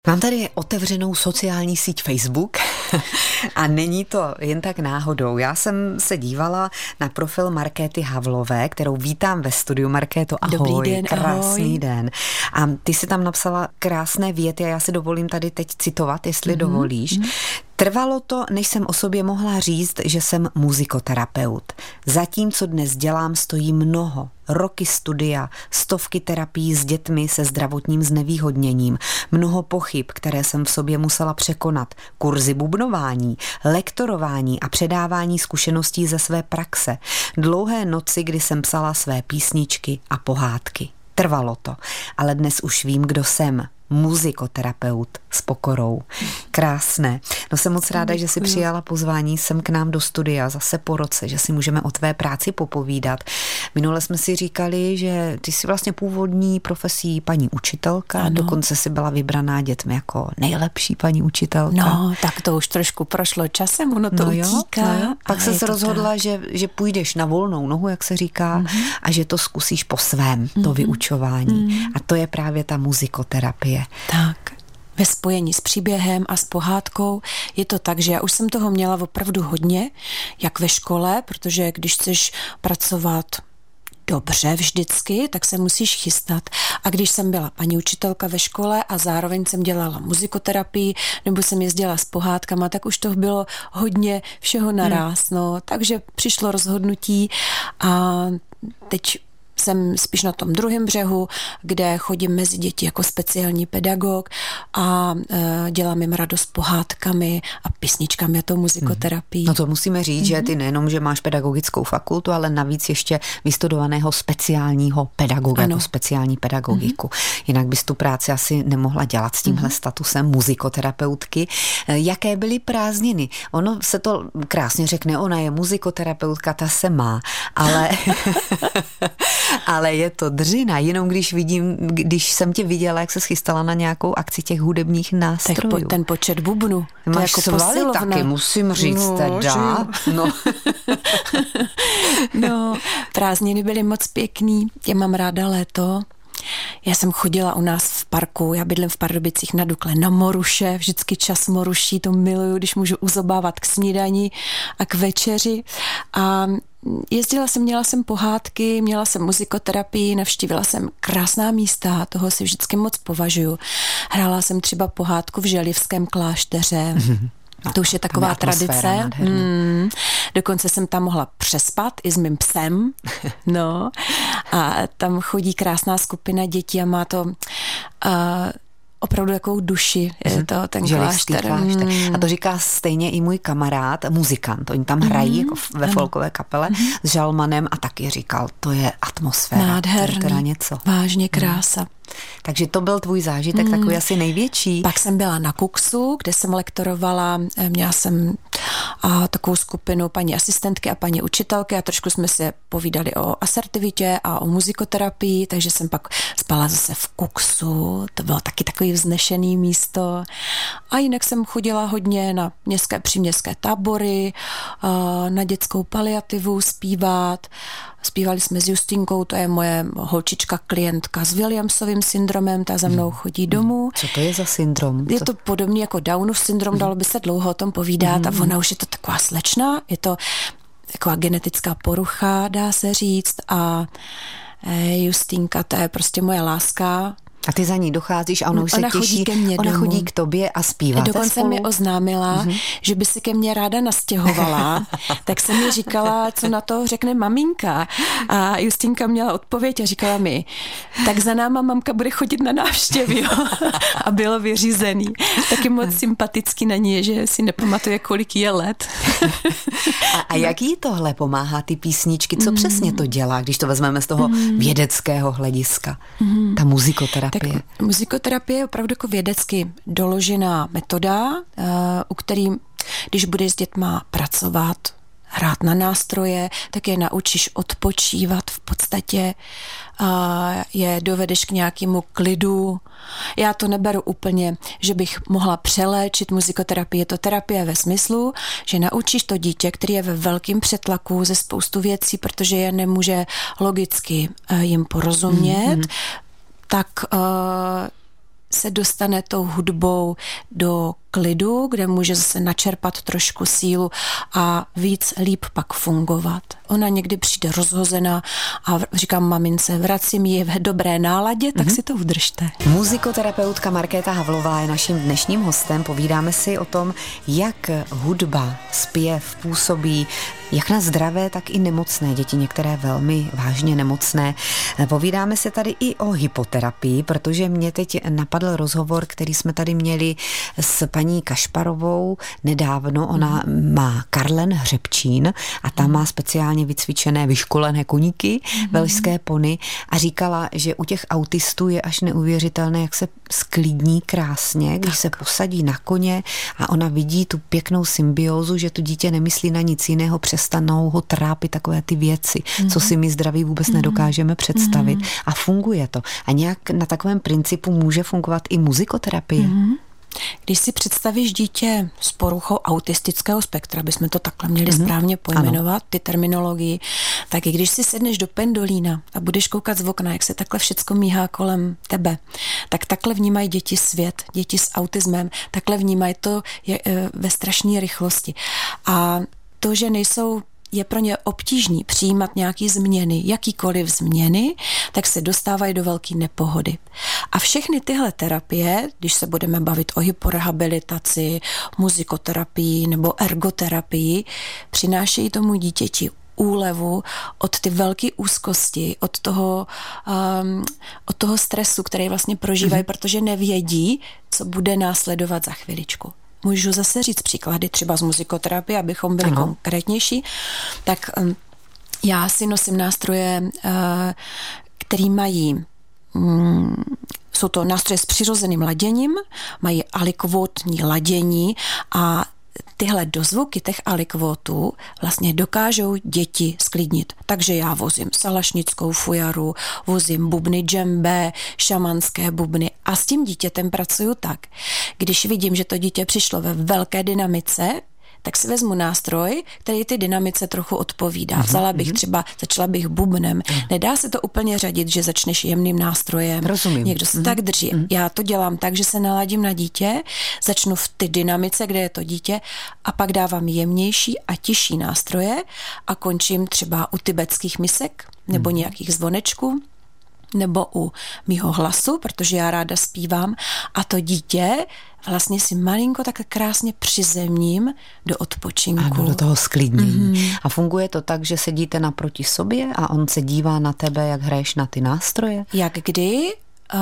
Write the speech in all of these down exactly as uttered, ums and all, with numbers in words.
Mám tady otevřenou sociální síť Facebook a není to jen tak náhodou. Já jsem se dívala na profil Markéty Havlové, kterou vítám ve studiu. Markéto, ahoj. Dobrý den, krásný ahoj. den. A ty si tam napsala krásné věty a já si dovolím tady teď citovat, jestli mm-hmm. dovolíš. Mm-hmm. Trvalo to, než jsem o sobě mohla říct, že jsem muzikoterapeut. Zatím, co dnes dělám, stojí mnoho. Roky studia, stovky terapií s dětmi se zdravotním znevýhodněním, mnoho pochyb, které jsem v sobě musela překonat, kurzy bubnování, lektorování a předávání zkušeností ze své praxe, dlouhé noci, kdy jsem psala své písničky a pohádky. Trvalo to, ale dnes už vím, kdo jsem. Muzikoterapeut s pokorou. Krásné. No jsem moc ráda, že si přijala pozvání sem k nám do studia zase po roce, že si můžeme o tvé práci popovídat. Minule jsme si říkali, že ty jsi vlastně původní profesí paní učitelka, ano. Dokonce si byla vybraná dětmi jako nejlepší paní učitelka. No, tak to už trošku prošlo časem, ono to no utíká. Jo, no Pak se rozhodla, že, že půjdeš na volnou nohu, jak se říká, mm-hmm. a že to zkusíš po svém, to mm-hmm. vyučování. Mm-hmm. A to je právě ta muzikoterapie. Tak, ve spojení s příběhem a s pohádkou je to tak, že já už jsem toho měla opravdu hodně, jak ve škole, protože když chceš pracovat dobře vždycky, tak se musíš chystat. A když jsem byla paní učitelka ve škole a zároveň jsem dělala muzikoterapii, nebo jsem jezdila s pohádkama, tak už to bylo hodně všeho naráz. Hmm. No, takže přišlo rozhodnutí a teď jsem spíš na tom druhém břehu, kde chodím mezi děti jako speciální pedagog a e, dělám jim radost pohádkami a písničkami a tou muzikoterapii. No to musíme říct, mm-hmm. že ty nejenom, že máš pedagogickou fakultu, ale navíc ještě vystudovaného speciálního pedagoga, jako speciální pedagogiku. Mm-hmm. Jinak bys tu práci asi nemohla dělat s tímhle mm-hmm. statusem muzikoterapeutky. Jaké byly prázdniny? Ono se to krásně řekne, ona je muzikoterapeutka, ta se má, ale... Ale je to dřina, jenom když vidím, když jsem tě viděla, jak se schystala na nějakou akci těch hudebních nástrojů. Tak ten počet bubnů. Máš jako svaly taky, musím říct, no, teda. No. no, prázdniny byly moc pěkný, já mám ráda léto. Já jsem chodila u nás v parku, já bydlím v Pardubicích na Dukle, na moruše, vždycky čas moruší, to miluju, když můžu uzobávat k snídani a k večeři. A jezdila jsem, měla jsem pohádky, měla jsem muzikoterapii, navštívila jsem krásná místa, toho si vždycky moc považuju. Hrála jsem třeba pohádku v Želivském klášteře. No, to už je taková tradice. Hmm. Dokonce jsem tam mohla přespat i s mým psem. No. A tam chodí krásná skupina dětí a má to... Uh, opravdu jakou duši je to ten Želivský klášter. klášter. Mm. A to říká stejně i můj kamarád, muzikant. Oni tam hrají mm. jako ve ano. folkové kapele mm. s žalmanem a taky říkal, to je atmosféra. Nádherný. To je teda něco. Vážně krása. Mm. Takže to byl tvůj zážitek, mm. takový asi největší. Pak jsem byla na Kuksu, kde jsem lektorovala, měla jsem a, takovou skupinu paní asistentky a paní učitelky a trošku jsme si povídali o asertivitě a o muzikoterapii, takže jsem pak spala zase v Kuksu, to bylo taky takový vznešený místo. A jinak jsem chodila hodně na městské, příměstské tábory, na dětskou paliativu zpívat. Zpívali jsme s Justínkou, to je moje holčička, klientka s Williamsovým syndromem, ta za mnou chodí domů. Co to je za syndrom? Je to podobně jako Downův syndrom, dalo by se dlouho o tom povídat a ona už je to taková slečna, je to taková genetická porucha, dá se říct a Justínka, to je prostě moje láska. A ty za ní docházíš a ona už ona se těší, chodí ke mně ona domů. chodí k tobě a zpívá. Dokonce mi oznámila, mm-hmm. že by se ke mně ráda nastěhovala, tak jsem mi říkala, co na to řekne maminka. A Justínka měla odpověď a říkala mi, tak za náma mamka bude chodit na návštěvy. A bylo vyřízený. Taky moc sympatický na ní je, že si nepamatuje, kolik je let. a, a jak jí tohle pomáhá, ty písničky? Co mm. přesně to dělá, když to vezmeme z toho mm. vědeckého hlediska? Mm. Ta muzikoterapie. Tak muzikoterapie je opravdu jako vědecky doložená metoda, u který, když budeš s dětma pracovat, hrát na nástroje, tak je naučíš odpočívat v podstatě, je dovedeš k nějakému klidu. Já to neberu úplně, že bych mohla přeléčit muzikoterapii. Je to terapie ve smyslu, že naučíš to dítě, který je ve velkém přetlaku ze spoustu věcí, protože je nemůže logicky jim porozumět, mm-hmm. tak uh, se dostane tou hudbou do klidu, kde může zase načerpat trošku sílu a víc líp pak fungovat. Ona někdy přijde rozhozená a říkám mamince, vracím ji v dobré náladě, tak mm-hmm. si to udržte. Muzikoterapeutka Markéta Havlová je naším dnešním hostem. Povídáme si o tom, jak hudba, zpěv působí jak na zdravé, tak i nemocné děti, některé velmi vážně nemocné. Povídáme se tady i o hypoterapii, protože mě teď napadl rozhovor, který jsme tady měli s paní Kašparovou nedávno. Ona mm. má Karlen Hřebčín a tam mm. má speciálně vycvičené, vyškolené koníky, mm. velšské pony a říkala, že u těch autistů je až neuvěřitelné, jak se sklidní krásně, když tak. se posadí na koně a ona vidí tu pěknou symbiózu, že to dítě nemyslí na nic jiného, přestanou ho trápit takové ty věci, mm. co si my zdraví vůbec mm. nedokážeme představit mm. a funguje to. A nějak na takovém principu může fungovat i muzikoterapie. Mm. Když si představíš dítě s poruchou autistického spektra, bychom to takhle měli mm-hmm. správně pojmenovat, ano. ty terminologii, tak i když si sedneš do pendolína a budeš koukat z okna, jak se takhle všecko míhá kolem tebe, tak takhle vnímají děti svět, děti s autismem, takhle vnímají to je, e, ve strašné rychlosti. A to, že nejsou je pro ně obtížný přijímat nějaký změny, jakýkoliv změny, tak se dostávají do velké nepohody. A všechny tyhle terapie, když se budeme bavit o hyporehabilitaci, muzikoterapii nebo ergoterapii, přinášejí tomu dítěti úlevu od ty velké úzkosti, od toho, um, od toho stresu, který vlastně prožívají, mm-hmm. protože nevědí, co bude následovat za chviličku. Můžu zase říct příklady třeba z muzikoterapie, abychom byli ano. konkrétnější. Tak um, já si nosím nástroje, uh, který mají, um, jsou to nástroje s přirozeným laděním, mají alikvotní ladění a tyhle dozvuky těch alikvotů vlastně dokážou děti sklidnit. Takže já vozím salašnickou fujaru, vozím bubny džembe, šamanské bubny a s tím dítětem pracuju tak. Když vidím, že to dítě přišlo ve velké dynamice, tak si vezmu nástroj, který ty dynamice trochu odpovídá. Vzala bych třeba, začala bych bubnem. Nedá se to úplně řadit, že začneš jemným nástrojem. Rozumím. Někdo se mm. tak drží. Mm. Já to dělám tak, že se naladím na dítě, začnu v ty dynamice, kde je to dítě a pak dávám jemnější a tižší nástroje a končím třeba u tibetských misek nebo mm. nějakých zvonečků nebo u mýho hlasu, protože já ráda zpívám a to dítě vlastně si malinko tak krásně přizemním do odpočinku. Ano, do toho sklidnění. Mm-hmm. A funguje to tak, že sedíte naproti sobě a on se dívá na tebe, jak hraješ na ty nástroje? Jak kdy? Uh,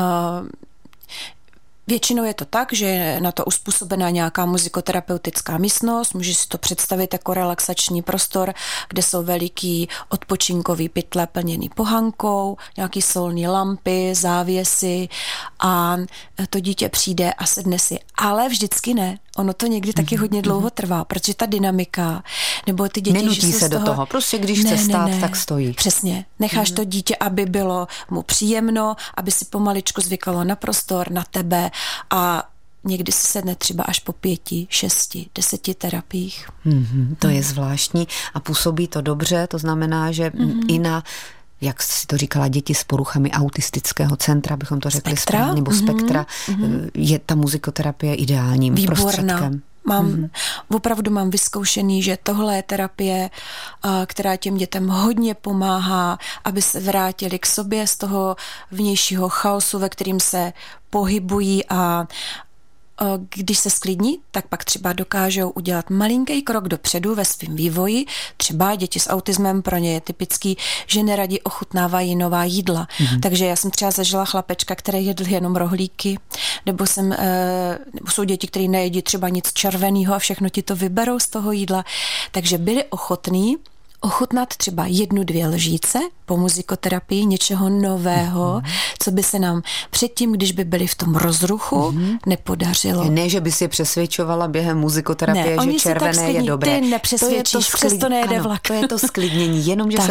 Většinou je to tak, že je na to uspůsobená nějaká muzikoterapeutická místnost, můžeš si to představit jako relaxační prostor, kde jsou veliký odpočinkový pytle plněný pohankou, nějaký solní lampy, závěsy a to dítě přijde a sedne si. Ale vždycky ne. Ono to někdy taky mm-hmm. hodně dlouho trvá, protože ta dynamika, nebo ty děti, nenutí že se do toho, toho, prostě když ne, chce stát, ne, ne. tak stojí. Přesně. Necháš mm-hmm. to dítě, aby bylo mu příjemno, aby si pomaličku zvykalo na prostor, na tebe a někdy se sedne třeba až po pěti, šesti, deseti terapiích. Mm-hmm, to mm. je zvláštní a působí to dobře, to znamená, že mm-hmm. i na, jak jsi to říkala, děti s poruchami autistického centra, bychom to řekli spektra? správně, nebo mm-hmm. spektra, mm-hmm. je ta muzikoterapie ideálním Výborná. prostředkem. Mám, mm-hmm. opravdu mám vyzkoušený, že tohle je terapie, která těm dětem hodně pomáhá, aby se vrátili k sobě z toho vnějšího chaosu, ve kterým se pohybují a když se sklidní, tak pak třeba dokážou udělat malinký krok dopředu ve svém vývoji. Třeba děti s autismem, pro ně je typický, že neradi ochutnávají nová jídla. Mm-hmm. Takže já jsem třeba zažila chlapečka, který jedl jenom rohlíky, nebo, jsem, nebo jsou děti, které nejedí třeba nic červeného a všechno ti to vyberou z toho jídla. Takže byli ochotní ochutnat třeba jednu, dvě lžíce po muzikoterapii, něčeho nového, mm-hmm. co by se nám předtím, když by byli v tom rozruchu, mm-hmm. nepodařilo. Ne, že by si je přesvědčovala během muzikoterapie, ne, že červené je dobré. Ty nepřesvědčíš, přesto nejede ano, vlak. To je to sklidnění, jenomže se to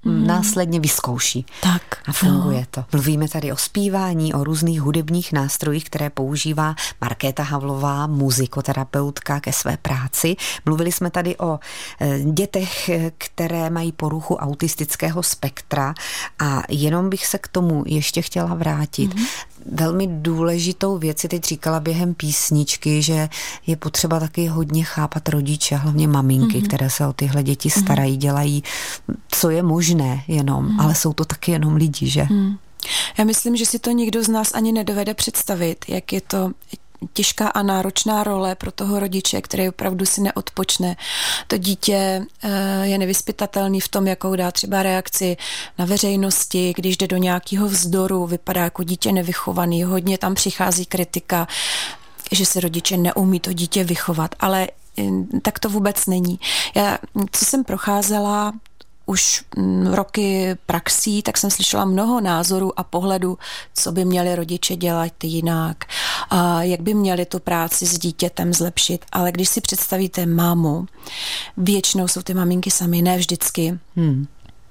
mm. následně vyzkouší. Tak. A funguje no. to. Mluvíme tady o zpívání, o různých hudebních nástrojích, které používá Markéta Havlová, muzikoterapeutka, ke své práci. Mluvili jsme tady o dětech, které mají poruchu autistického spektra a jenom bych se k tomu ještě chtěla vrátit. Mm. Velmi důležitou věc si teď říkala během písničky, že je potřeba taky hodně chápat rodiče, hlavně maminky, mm-hmm. které se o tyhle děti starají, dělají, co je možné jenom, mm. ale jsou to taky jenom lidi, že? Mm. Já myslím, že si to nikdo z nás ani nedovede představit, jak je to těžká a náročná role pro toho rodiče, který opravdu si neodpočne. To dítě je nevyzpytatelný v tom, jakou dá třeba reakci na veřejnosti, když jde do nějakého vzdoru, vypadá jako dítě nevychovaný, hodně tam přichází kritika, že se rodiče neumí to dítě vychovat, ale tak to vůbec není. Já, co jsem procházela už roky praxí, tak jsem slyšela mnoho názorů a pohledů, co by měli rodiče dělat jinak, a jak by měli tu práci s dítětem zlepšit. Ale když si představíte mámu, většinou jsou ty maminky sami, ne vždycky. Hmm.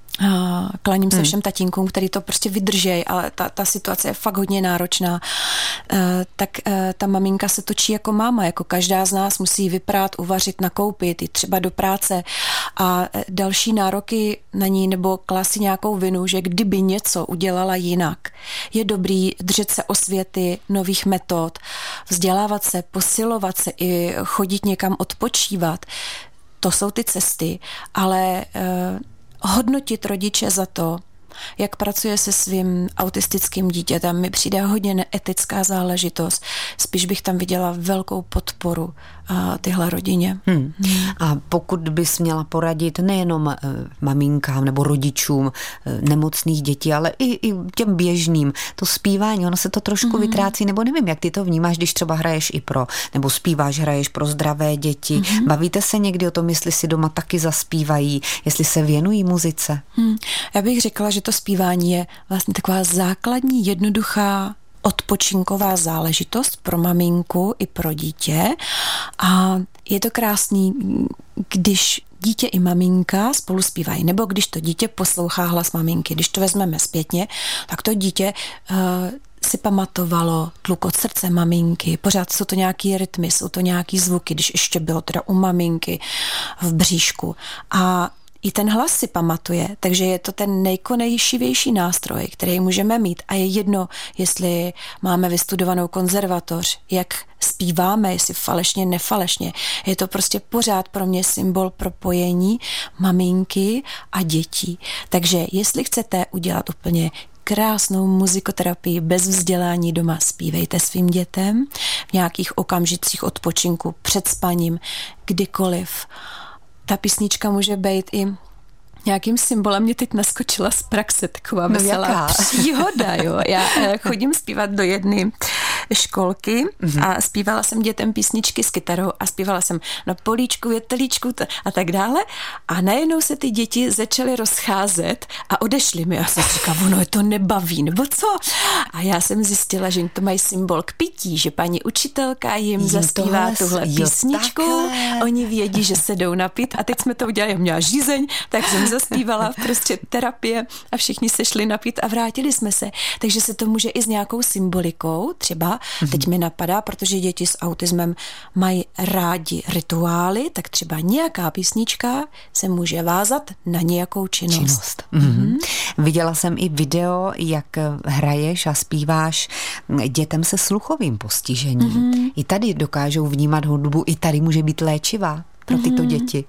A klaním se hmm. všem tatínkům, který to prostě vydržej, ale ta, ta situace je fakt hodně náročná. E, tak e, ta maminka se točí jako máma, jako každá z nás musí vyprát, uvařit, nakoupit, jít třeba do práce a další nároky na ní nebo klásí nějakou vinu, že kdyby něco udělala jinak. Je dobrý držet se osvěty nových metod, vzdělávat se, posilovat se i chodit někam odpočívat. To jsou ty cesty, ale e, hodnotit rodiče za to, jak pracuje se svým autistickým dítětem, mi přijde hodně neetická záležitost. Spíš bych tam viděla velkou podporu a tyhle rodině. Hmm. Hmm. A pokud bys měla poradit nejenom e, maminkám nebo rodičům e, nemocných dětí, ale i, i těm běžným, to zpívání, ono se to trošku hmm. vytrácí, nebo nevím, jak ty to vnímáš, když třeba hraješ i pro, nebo zpíváš, hraješ pro zdravé děti. Hmm. Bavíte se někdy o tom, jestli si doma taky zaspívají, jestli se věnují muzice? Hmm. Já bych řekla, že to zpívání je vlastně taková základní, jednoduchá odpočinková záležitost pro maminku i pro dítě a je to krásný, když dítě i maminka spolu zpívají, nebo když to dítě poslouchá hlas maminky. Když to vezmeme zpětně, tak to dítě uh, si pamatovalo tlukot srdce maminky, pořád jsou to nějaký rytmy, jsou to nějaký zvuky, když ještě bylo teda u maminky v bříšku a i ten hlas si pamatuje, takže je to ten nejkonejšivější nástroj, který můžeme mít a je jedno, jestli máme vystudovanou konzervatoř, jak zpíváme, jestli falešně, nefalešně. Je to prostě pořád pro mě symbol propojení maminky a dětí. Takže jestli chcete udělat úplně krásnou muzikoterapii bez vzdělání doma, zpívejte svým dětem v nějakých okamžicích odpočinku, před spaním, kdykoliv. Ta písnička může být i nějakým symbolem. Mě teď naskočila z praxe taková no veselá jaká? příhoda. Jo. Já chodím zpívat do jedné školky mm-hmm. a zpívala jsem dětem písničky s kytarou a zpívala jsem na políčku, větelíčku a tak dále a najednou se ty děti začaly rozcházet a odešly mi. Já jsem říkala, ono je to nebaví, nebo co? A já jsem zjistila, že to mají symbol k pití, že paní učitelka jim jo, zaspívá tohle, tuhle jo, písničku, takhle. Oni vědí, že se jdou napít a teď jsme to udělali, já měla žízeň, tak jsem zaspívala prostě terapie a všichni se šli napít a vrátili jsme se. Takže se to může i s nějakou symbolikou třeba, mm-hmm. teď mi napadá, protože děti s autismem mají rádi rituály, tak třeba nějaká písnička se může vázat na nějakou činnost. činnost. Mm-hmm. Mm-hmm. Viděla jsem i video, jak hraješ a zpíváš dětem se sluchovým postižením. Mm-hmm. I tady dokážou vnímat hudbu, i tady může být léčivá pro tyto mm-hmm. děti.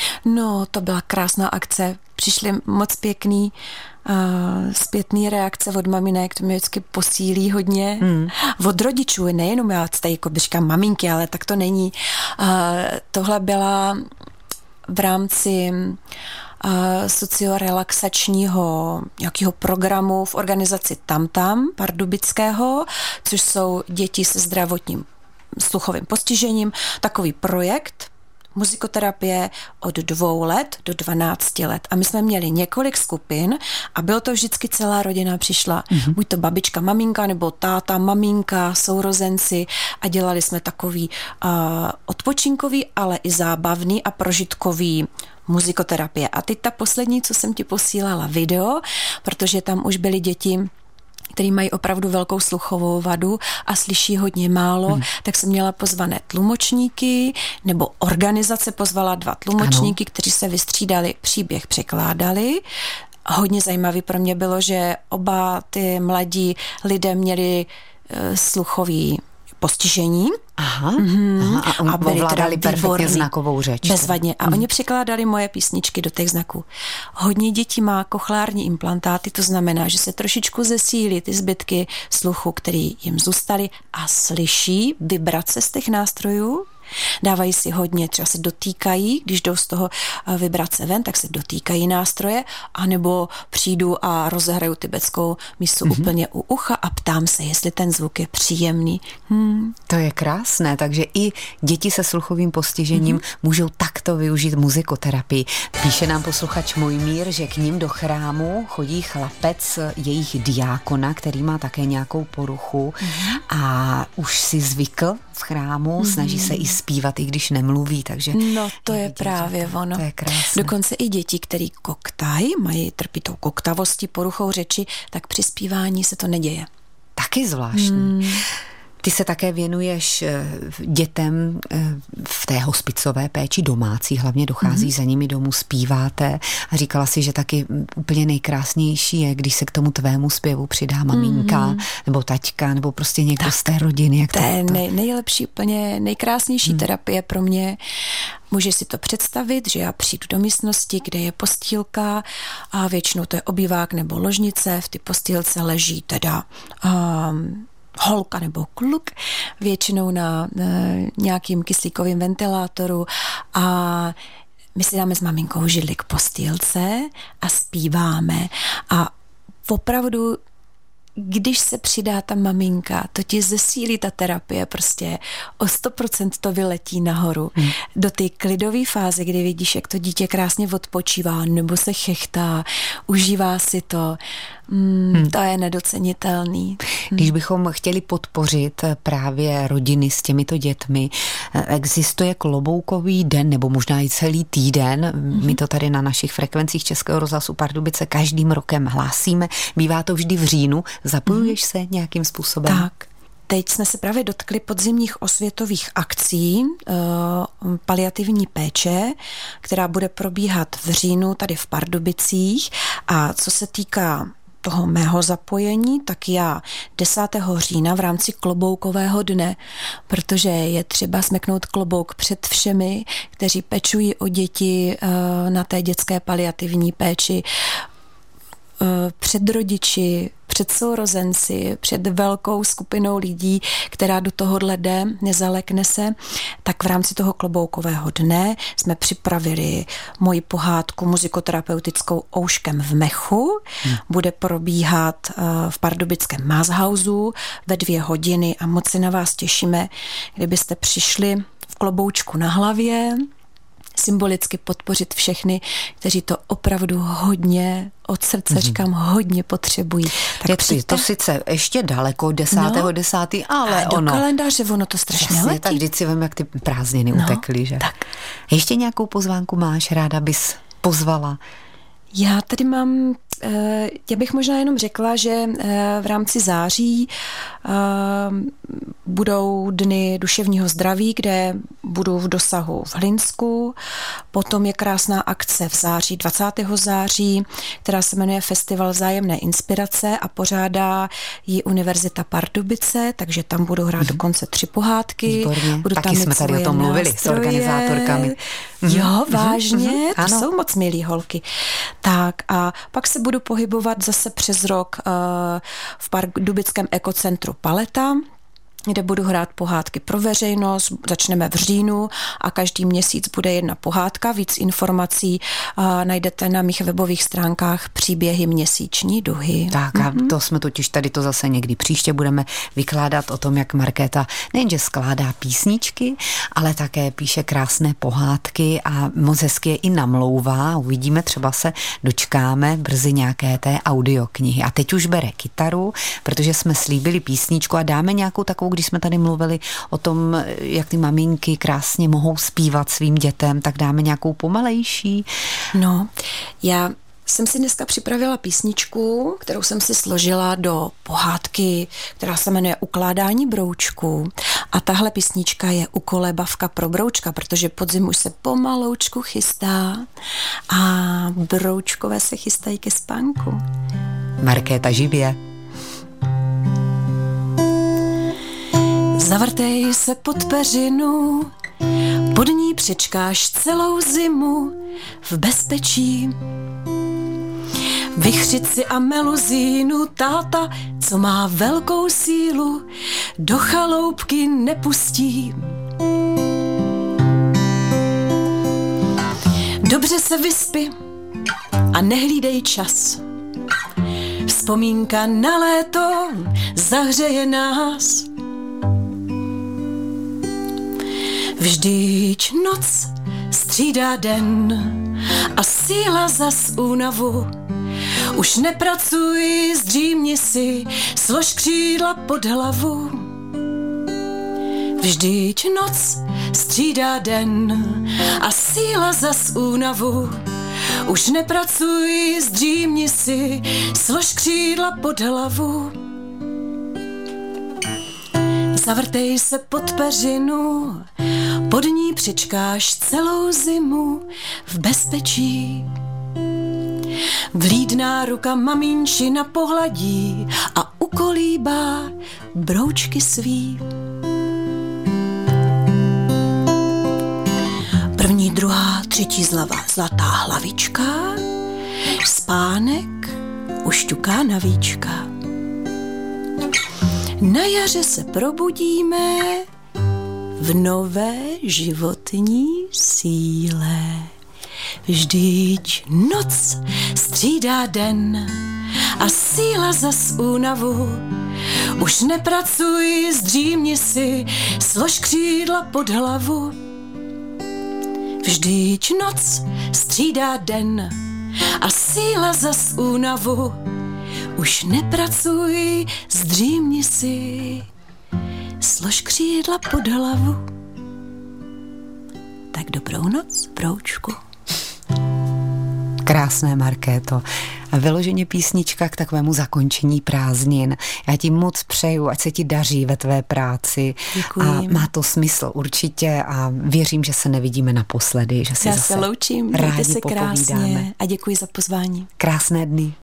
No, to byla krásná akce. Přišly moc pěkný uh, zpětný reakce od maminek, to mě vždycky posílí hodně. Mm. Od rodičů, nejenom já tady jako říkám maminky, ale tak to není. Uh, tohle byla v rámci uh, sociorelaxačního nějakého programu v organizaci Tamtam Pardubického, což jsou děti se zdravotním sluchovým postižením. Takový projekt muzikoterapie od dvou let do dvanácti let. A my jsme měli několik skupin a bylo to vždycky celá rodina přišla. Mm-hmm. Buď to babička, maminka, nebo táta, maminka, sourozenci a dělali jsme takový uh, odpočinkový, ale i zábavný a prožitkový muzikoterapie. A teď ta poslední, co jsem ti posílala video, protože tam už byly děti, který mají opravdu velkou sluchovou vadu a slyší hodně málo, hmm. tak jsem měla pozvané tlumočníky, nebo organizace pozvala dva tlumočníky, ano. kteří se vystřídali, příběh překládali. Hodně zajímavý pro mě bylo, že oba ty mladí lidé měli uh, sluchový postižení. Aha, mm-hmm. aha. A, a byli ovládali perfektně výborný, znakovou řeč. Bezvadně. A mm. oni překládali moje písničky do těch znaků. Hodně dětí má kochlární implantáty, to znamená, že se trošičku zesílí ty zbytky sluchu, který jim zůstaly a slyší vibrace z těch nástrojů. Dávají si hodně, třeba se dotýkají, když jdou z toho vibrace ven, tak se dotýkají nástroje, anebo přijdu a rozehraju tibetskou mísu mm-hmm. úplně u ucha a ptám se, jestli ten zvuk je příjemný. Hmm. To je krásné, takže i děti se sluchovým postižením mm-hmm. můžou takto využít muzikoterapii. Píše nám posluchač Mojmír, že k ním do chrámu chodí chlapec jejich diákona, který má také nějakou poruchu mm-hmm. a už si zvykl v chrámu, mm-hmm. snaží se i zpívat, i když nemluví, takže... No, to je, je vidět, právě to, ono. To je krásné. Dokonce i děti, který koktají, mají trpí tou koktavostí, poruchou řeči, tak při zpívání se to neděje. Taky zvláštní. Hmm. Ty se také věnuješ dětem v té hospicové péči domácí, hlavně dochází mm-hmm. za nimi domů, zpíváte a říkala si, že taky úplně nejkrásnější je, když se k tomu tvému zpěvu přidá maminka mm-hmm. nebo taťka, nebo prostě někdo tak, z té rodiny. Jak to je to... nej, nejlepší, úplně nejkrásnější mm. terapie pro mě. Můžeš si to představit, že já přijdu do místnosti, kde je postýlka a většinou to je obývák nebo ložnice, v ty postýlce leží teda... Um, holka nebo kluk, většinou na e, nějakým kyslíkovým ventilátoru a my si dáme s maminkou židli k postýlce a zpíváme a opravdu když se přidá ta maminka, to ti zesílí ta terapie, prostě o sto procent to vyletí nahoru. Hmm. Do té klidové fáze, kdy vidíš, jak to dítě krásně odpočívá, nebo se chechtá, užívá si to, mm, hmm. to je nedocenitelný. Když bychom chtěli podpořit právě rodiny s těmito dětmi, existuje kloboukový den, nebo možná i celý týden, hmm. my to tady na našich frekvencích Českého rozhlasu Pardubice každým rokem hlásíme, bývá to vždy v říjnu. Zapojuješ se nějakým způsobem? Tak. Teď jsme se právě dotkli podzimních osvětových akcí e, paliativní péče, která bude probíhat v říjnu tady v Pardubicích. A co se týká toho mého zapojení, tak já desátého října v rámci kloboukového dne, protože je třeba smeknout klobouk před všemi, kteří pečují o děti e, na té dětské paliativní péči, před rodiči, před sourozenci, před velkou skupinou lidí, která do tohohle jde, nezalekne se, tak v rámci toho kloboukového dne jsme připravili moji pohádku muzikoterapeutickou Ouškem v mechu. Hmm. Bude probíhat v pardubickém Mázhausu ve dvě hodiny a moc se na vás těšíme, kdybyste přišli v kloboučku na hlavě, symbolicky podpořit všechny, kteří to opravdu hodně od srdce mm-hmm. říkám, hodně potřebují. Tak je přijďte... to sice ještě daleko, desátého desátého ale do ono... do kalendáře ono to strašně Jasně, letí. Tak vždyť si vím, jak ty prázdniny no, utekly, že? Tak. Ještě nějakou pozvánku máš, ráda bys pozvala? Já tady mám, já bych možná jenom řekla, že v rámci září budou dny duševního zdraví, kde budu v dosahu v Hlinsku. Potom je krásná akce v září, dvacátého září, která se jmenuje Festival vzájemné inspirace a pořádá ji Univerzita Pardubice, takže tam budu hrát mm-hmm. dokonce tři pohádky. Výborně. Budu Taky tam jsme tady o tom mluvili nástroje. S organizátorkami. Jo, mm-hmm. vážně, mm-hmm. to ano. Jsou moc milý holky. Tak a pak se budu pohybovat zase přes rok uh, v pardubickém ekocentru Paleta, kde budu hrát pohádky pro veřejnost. Začneme v říjnu a každý měsíc bude jedna pohádka. Víc informací a najdete na mých webových stránkách Příběhy měsíční duhy. Tak a mm-hmm. to jsme totiž tady to zase někdy příště budeme vykládat o tom, jak Markéta nejenže skládá písničky, ale také píše krásné pohádky a moc hezky je i namlouvá. Uvidíme, třeba se dočkáme brzy nějaké té audioknihy. A teď už bere kytaru, protože jsme slíbili písničku a dáme nějakou takovou, když jsme tady mluvili o tom, jak ty maminky krásně mohou zpívat svým dětem, tak dáme nějakou pomalejší. No, já jsem si dneska připravila písničku, kterou jsem si složila do pohádky, která se jmenuje Ukládání broučků. A tahle písnička je Ukolébavka pro broučka, protože podzim už se pomaloučku chystá a broučkové se chystají ke spánku. Markéta živě. Zavrtej se pod peřinu, pod ní přečkáš celou zimu v bezpečí. Vichřici a meluzínu táta, co má velkou sílu, do chaloupky nepustí. Dobře se vyspi a nehlídej čas. Vzpomínka na léto zahřeje nás. Vždyť noc střídá den a síla zas únavu. Už nepracuj, zdřímni si, slož křídla pod hlavu. Vždyť noc střídá den a síla zas únavu. Už nepracuj, zdřímni si, slož křídla pod hlavu. Zavrtej se pod peřinu, pod ní přečkáš celou zimu v bezpečí. Vlídná ruka mamínčina pohladí a ukolíbá broučky svý. První, druhá, třetí zlava zlatá hlavička, spánek ušťuká na víčka. Na jaře se probudíme v nové životní síle. Vždyť noc střídá den a síla zas únavu. Už nepracuj, zdřímni si, slož křídla pod hlavu. Vždyť noc střídá den a síla zas únavu. Už nepracuj, zdřímni si, slož křídla pod hlavu. Tak dobrou noc, broučku. Krásné, Markéto. A vyloženě písnička k takovému zakončení prázdnin. Já ti moc přeju, ať se ti daří ve tvé práci. Děkuji. A má to smysl určitě a věřím, že se nevidíme naposledy. Že si Já zase se loučím, rádi mějte se popovídáme. krásně a děkuji za pozvání. Krásné dny.